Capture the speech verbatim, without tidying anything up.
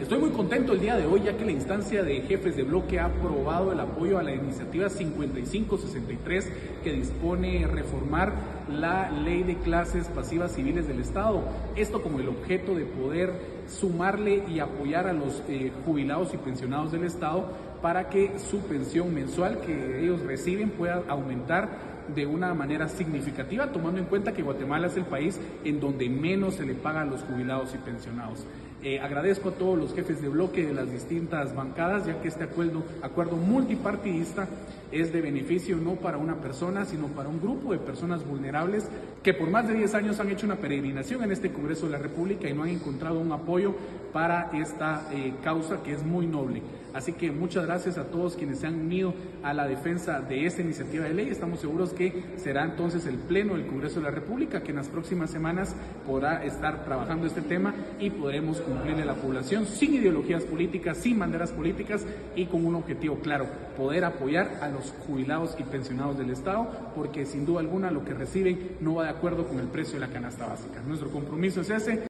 Estoy muy contento el día de hoy ya que la instancia de jefes de bloque ha aprobado el apoyo a la iniciativa cincuenta y cinco sesenta y tres que dispone reformar la ley de clases pasivas civiles del Estado. Esto con el objeto de poder sumarle y apoyar a los eh, jubilados y pensionados del Estado para que su pensión mensual que ellos reciben pueda aumentar de una manera significativa, tomando en cuenta que Guatemala es el país en donde menos se le paga a los jubilados y pensionados. Eh, agradezco a todos los jefes de bloque de las distintas bancadas, ya que este acuerdo, acuerdo multipartidista es de beneficio no para una persona, sino para un grupo de personas vulnerables que por más de diez años han hecho una peregrinación en este Congreso de la República y no han encontrado un apoyo para esta eh, causa que es muy noble. Así que muchas gracias a todos quienes se han unido a la defensa de esta iniciativa de ley. Estamos seguros que será entonces el Pleno del Congreso de la República que en las próximas semanas podrá estar trabajando este tema y podremos cumplirle a la población sin ideologías políticas, sin banderas políticas y con un objetivo claro: poder apoyar a los jubilados y pensionados del Estado, porque sin duda alguna lo que reciben no va de acuerdo con el precio de la canasta básica. Nuestro compromiso es ese.